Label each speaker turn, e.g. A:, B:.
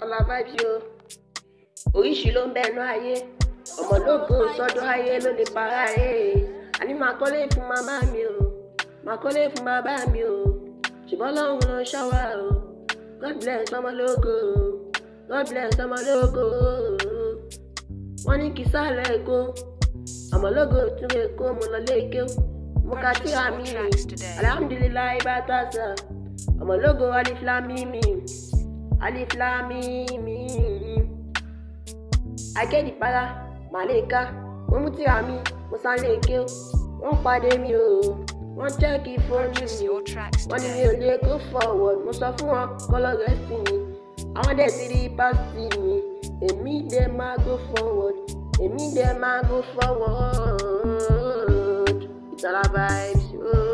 A: Ọlá vibes yo. Oríṣi ló ń bẹ̀nu ayé. Ọmọlógo sọ́dọ̀ ayé ló lè para ayé. Àní máa kọ́lé fún màmá mi o. Máa kọ́lé fún bàbá mi o. Ṣùgbọ́n Ọlọ́run ló ń ṣọ́ wa o. God bless ọmọlógo. God bless ọmọlógo. Wọ́n ní kí sálẹ̀ Èkó. Ọmọlógo tún Èkó mo lọ léèké. Mo ka tíra mi. Alhamdulilayi bàtàṣà. Ọmọlógo aliflamimi. Aliflamimi. Akédìpara màlẹ́ka. Wọ́n mú tíra mi. Mo sá léèké. Wọ́n pàdé mi o. Wọ́n chẹ́kì fóònù mi. Wọ́n ní mi ò lè go forward. Mo sọ fún wọn kọ́lọ́ rẹ̀ sí mi. Àwọn dẹ̀ ti rí pàṣẹ mi. Èmi dẹ̀ máa go forward. Èmi dẹ̀ máa go forward. It's Ọlá vibes.